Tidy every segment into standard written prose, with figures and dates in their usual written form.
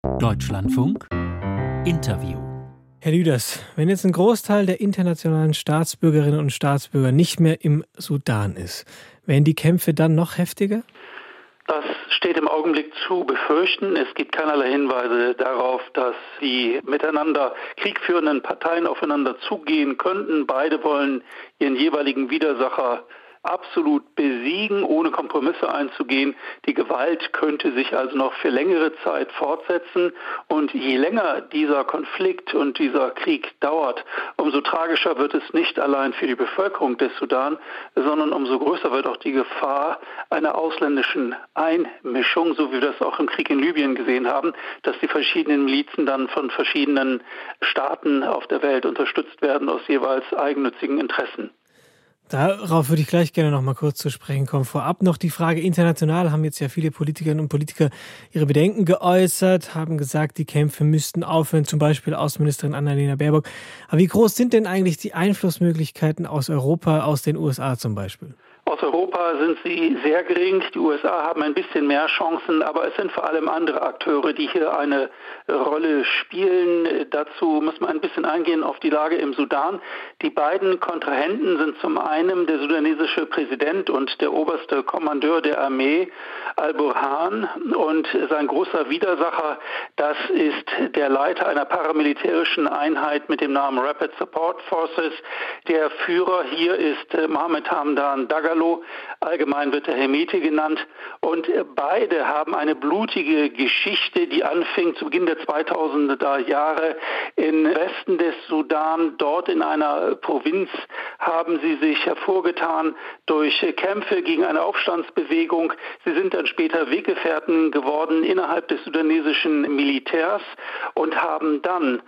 Deutschlandfunk Interview. Herr Lüders, wenn jetzt ein Großteil der internationalen Staatsbürgerinnen und Staatsbürger nicht mehr im Sudan ist, werden die Kämpfe dann noch heftiger? Das steht im Augenblick zu befürchten. Es gibt keinerlei Hinweise darauf, dass die miteinander kriegführenden Parteien aufeinander zugehen könnten. Beide wollen ihren jeweiligen Widersacher absolut besiegen, ohne Kompromisse einzugehen. Die Gewalt könnte sich also noch für längere Zeit fortsetzen. Und je länger dieser Konflikt und dieser Krieg dauert, umso tragischer wird es nicht allein für die Bevölkerung des Sudan, sondern umso größer wird auch die Gefahr einer ausländischen Einmischung, so wie wir das auch im Krieg in Libyen gesehen haben, dass die verschiedenen Milizen dann von verschiedenen Staaten auf der Welt unterstützt werden aus jeweils eigennützigen Interessen. Darauf würde ich gleich gerne noch mal kurz zu sprechen kommen. Vorab noch die Frage, international haben jetzt ja viele Politikerinnen und Politiker ihre Bedenken geäußert, haben gesagt, die Kämpfe müssten aufhören, zum Beispiel Außenministerin Annalena Baerbock. Aber wie groß sind denn eigentlich die Einflussmöglichkeiten aus Europa, aus den USA zum Beispiel? Aus Europa sind sie sehr gering. Die USA haben ein bisschen mehr Chancen, aber es sind vor allem andere Akteure, die hier eine Rolle spielen. Dazu muss man ein bisschen eingehen auf die Lage im Sudan. Die beiden Kontrahenten sind zum einen der sudanesische Präsident und der oberste Kommandeur der Armee, al-Burhan, und sein großer Widersacher, das ist der Leiter einer paramilitärischen Einheit mit dem Namen Rapid Support Forces. Der Führer hier ist Mohammed Hamdan Dagalo, allgemein wird er Hemeti genannt, und beide haben eine blutige Geschichte, die anfing zu Beginn der 2000er Jahre im Westen des Sudan. Dort in einer Provinz haben sie sich hervorgetan durch Kämpfe gegen eine Aufstandsbewegung. Sie sind dann später Weggefährten geworden innerhalb des sudanesischen Militärs und haben dann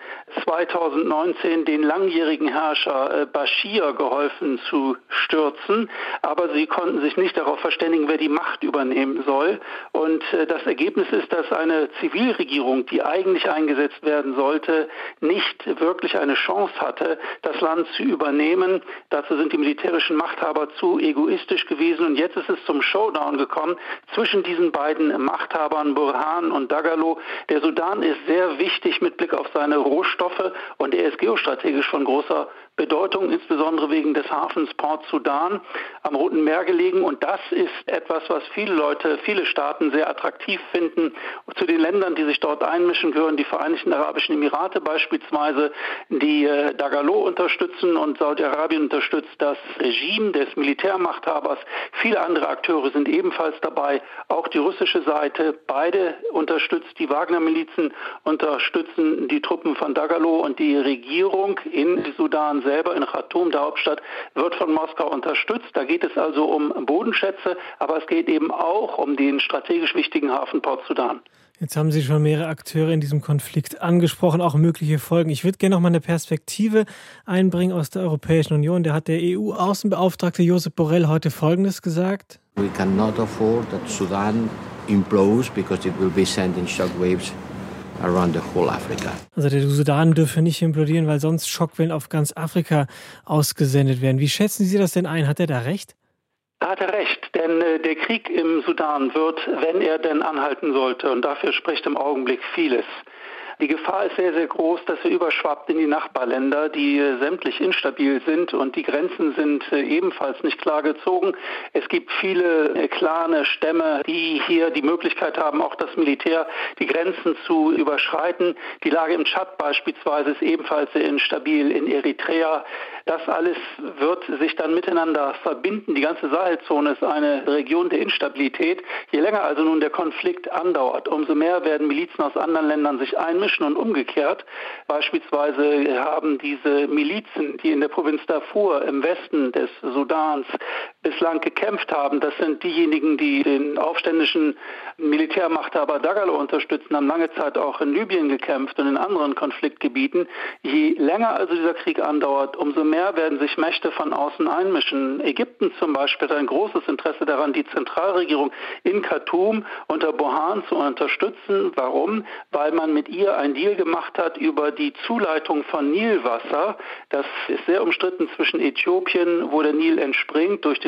2019 den langjährigen Herrscher Bashir geholfen zu stürzen. Aber sie konnten sich nicht darauf verständigen, wer die Macht übernehmen soll. Und das Ergebnis ist, dass eine Zivilregierung, die eigentlich eingesetzt werden sollte, nicht wirklich eine Chance hatte, das Land zu übernehmen. Dazu sind die militärischen Machthaber zu egoistisch gewesen. Und jetzt ist es zum Showdown gekommen zwischen diesen beiden Machthabern, Burhan und Dagalo. Der Sudan ist sehr wichtig mit Blick auf seine Rohstoffe und er ist geostrategisch von großer Bedeutung, insbesondere wegen des Hafens Port Sudan am Roten Meer gelegen. Und das ist etwas, was viele Leute, viele Staaten sehr attraktiv finden. Zu den Ländern, die sich dort einmischen, gehören die Vereinigten Arabischen Emirate beispielsweise, die Dagalo unterstützen, und Saudi-Arabien unterstützt das Regime des Militärmachthabers. Viele andere Akteure sind ebenfalls dabei, auch die russische Seite. Beide unterstützt die Wagner-Milizen, unterstützen die Truppen von Dagalo, und die Regierung in Sudan selber, in Khartoum, der Hauptstadt, wird von Moskau unterstützt. Da geht es also um Bodenschätze, aber es geht eben auch um den strategisch wichtigen Hafen Port Sudan. Jetzt haben Sie schon mehrere Akteure in diesem Konflikt angesprochen, auch mögliche Folgen. Ich würde gerne noch mal eine Perspektive einbringen aus der Europäischen Union. Da hat der EU-Außenbeauftragte Josep Borrell heute Folgendes gesagt. We cannot afford that Sudan implodes because it will be sending shockwaves around the whole Africa. Also der Sudan dürfe nicht implodieren, weil sonst Schockwellen auf ganz Afrika ausgesendet werden. Wie schätzen Sie das denn ein? Hat er da recht? Da hat er recht, denn der Krieg im Sudan wird, wenn er denn anhalten sollte, und dafür spricht im Augenblick vieles, die Gefahr ist sehr, sehr groß, dass er überschwappt in die Nachbarländer, die sämtlich instabil sind, und die Grenzen sind ebenfalls nicht klar gezogen. Es gibt viele Clane, Stämme, die hier die Möglichkeit haben, auch das Militär, die Grenzen zu überschreiten. Die Lage im Tschad beispielsweise ist ebenfalls sehr instabil, in Eritrea. Das alles wird sich dann miteinander verbinden. Die ganze Sahelzone ist eine Region der Instabilität. Je länger also nun der Konflikt andauert, umso mehr werden Milizen aus anderen Ländern sich einmischen, und umgekehrt. Beispielsweise haben diese Milizen, die in der Provinz Darfur im Westen des Sudans bislang gekämpft haben, das sind diejenigen, die den aufständischen Militärmachthaber Dagalo unterstützen, haben lange Zeit auch in Libyen gekämpft und in anderen Konfliktgebieten. Je länger also dieser Krieg andauert, umso mehr werden sich Mächte von außen einmischen. Ägypten zum Beispiel hat ein großes Interesse daran, die Zentralregierung in Khartoum unter Burhan zu unterstützen. Warum? Weil man mit ihr einen Deal gemacht hat über die Zuleitung von Nilwasser. Das ist sehr umstritten zwischen Äthiopien, wo der Nil entspringt, durch den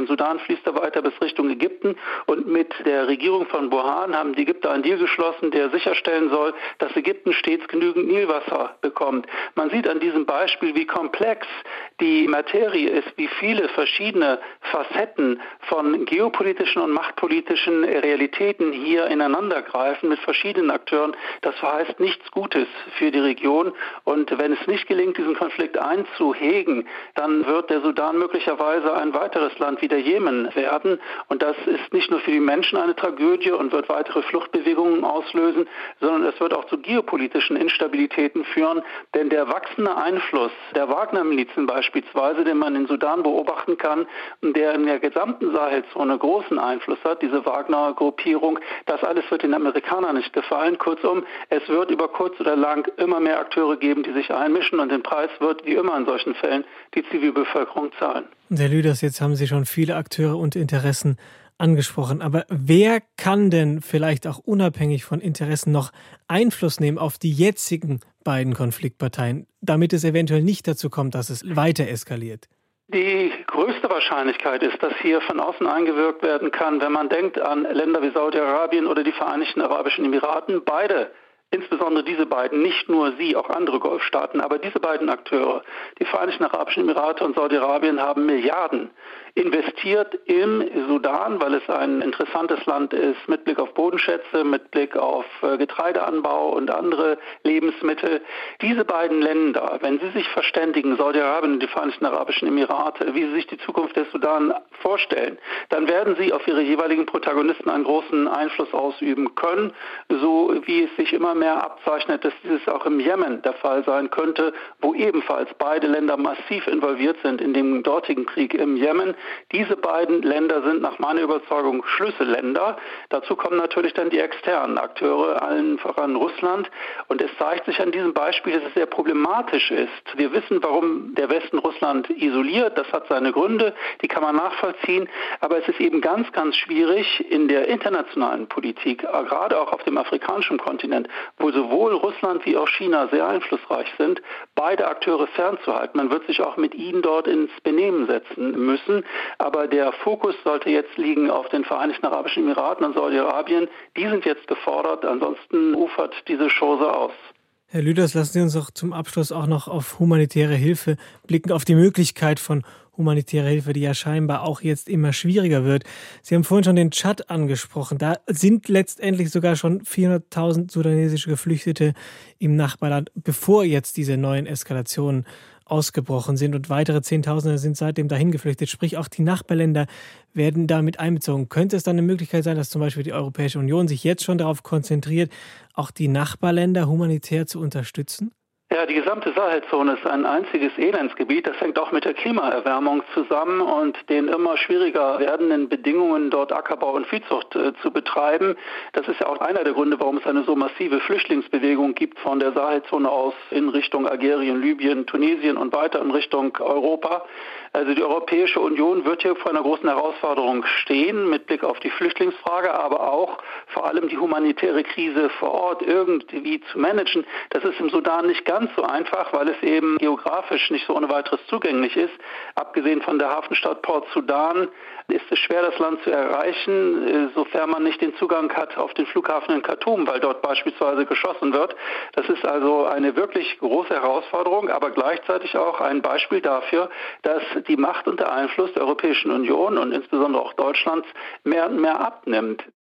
den Sudan fließt er weiter bis Richtung Ägypten. Und mit der Regierung von Burhan haben die Ägypter einen Deal geschlossen, der sicherstellen soll, dass Ägypten stets genügend Nilwasser bekommt. Man sieht an diesem Beispiel, wie komplex die Materie ist, wie viele verschiedene Facetten von geopolitischen und machtpolitischen Realitäten hier ineinandergreifen mit verschiedenen Akteuren. Das verheißt nichts Gutes für die Region. Und wenn es nicht gelingt, diesen Konflikt einzuhegen, dann wird der Sudan möglicherweise ein weiteres Land wie der Jemen werden. Und das ist nicht nur für die Menschen eine Tragödie und wird weitere Fluchtbewegungen auslösen, sondern es wird auch zu geopolitischen Instabilitäten führen. Denn der wachsende Einfluss der Wagner-Milizen beispielsweise, den man in Sudan beobachten kann, der in der gesamten Sahelzone großen Einfluss hat, diese Wagner-Gruppierung, das alles wird den Amerikanern nicht gefallen. Kurzum, es wird über kurz oder lang immer mehr Akteure geben, die sich einmischen und den Preis wird, wie immer in solchen Fällen, die Zivilbevölkerung zahlen. Und Herr Lüders, jetzt haben Sie schon viele Akteure und Interessen angesprochen. Aber wer kann denn vielleicht auch unabhängig von Interessen noch Einfluss nehmen auf die jetzigen beiden Konfliktparteien, damit es eventuell nicht dazu kommt, dass es weiter eskaliert? Die größte Wahrscheinlichkeit ist, dass hier von außen eingewirkt werden kann, wenn man denkt an Länder wie Saudi-Arabien oder die Vereinigten Arabischen Emiraten. Beide, insbesondere diese beiden, nicht nur sie, auch andere Golfstaaten, aber diese beiden Akteure, die Vereinigten Arabischen Emirate und Saudi-Arabien, haben Milliarden investiert im Sudan, weil es ein interessantes Land ist mit Blick auf Bodenschätze, mit Blick auf Getreideanbau und andere Lebensmittel. Diese beiden Länder, wenn sie sich verständigen, Saudi-Arabien und die Vereinigten Arabischen Emirate, wie sie sich die Zukunft des Sudan vorstellen, dann werden sie auf ihre jeweiligen Protagonisten einen großen Einfluss ausüben können, so wie es sich immer mehr abzeichnet, dass dieses auch im Jemen der Fall sein könnte, wo ebenfalls beide Länder massiv involviert sind in dem dortigen Krieg im Jemen. Diese beiden Länder sind nach meiner Überzeugung Schlüsselländer. Dazu kommen natürlich dann die externen Akteure, allen voran Russland. Und es zeigt sich an diesem Beispiel, dass es sehr problematisch ist. Wir wissen, warum der Westen Russland isoliert. Das hat seine Gründe, die kann man nachvollziehen. Aber es ist eben ganz, ganz schwierig in der internationalen Politik, gerade auch auf dem afrikanischen Kontinent, wo sowohl Russland wie auch China sehr einflussreich sind, beide Akteure fernzuhalten. Man wird sich auch mit ihnen dort ins Benehmen setzen müssen. Aber der Fokus sollte jetzt liegen auf den Vereinigten Arabischen Emiraten und Saudi-Arabien. Die sind jetzt gefordert, ansonsten ufert diese Chose aus. Herr Lüders, lassen Sie uns doch zum Abschluss auch noch auf humanitäre Hilfe blicken, auf die Möglichkeit von humanitärer Hilfe, die ja scheinbar auch jetzt immer schwieriger wird. Sie haben vorhin schon den Tschad angesprochen. Da sind letztendlich sogar schon 400.000 sudanesische Geflüchtete im Nachbarland, bevor jetzt diese neuen Eskalationen ausgebrochen sind, und weitere Zehntausende sind seitdem dahin geflüchtet. Sprich, auch die Nachbarländer werden damit einbezogen. Könnte es dann eine Möglichkeit sein, dass zum Beispiel die Europäische Union sich jetzt schon darauf konzentriert, auch die Nachbarländer humanitär zu unterstützen? Ja, die gesamte Sahelzone ist ein einziges Elendsgebiet. Das hängt auch mit der Klimaerwärmung zusammen und den immer schwieriger werdenden Bedingungen, dort Ackerbau und Viehzucht zu betreiben. Das ist ja auch einer der Gründe, warum es eine so massive Flüchtlingsbewegung gibt von der Sahelzone aus in Richtung Algerien, Libyen, Tunesien und weiter in Richtung Europa. Also die Europäische Union wird hier vor einer großen Herausforderung stehen mit Blick auf die Flüchtlingsfrage, aber auch vor allem die humanitäre Krise vor Ort irgendwie zu managen. Das ist im Sudan nicht ganz so einfach, weil es eben geografisch nicht so ohne weiteres zugänglich ist. Abgesehen von der Hafenstadt Port Sudan ist es schwer, das Land zu erreichen, sofern man nicht den Zugang hat auf den Flughafen in Khartoum, weil dort beispielsweise geschossen wird. Das ist also eine wirklich große Herausforderung, aber gleichzeitig auch ein Beispiel dafür, dass die Macht und der Einfluss der Europäischen Union und insbesondere auch Deutschlands mehr und mehr abnimmt.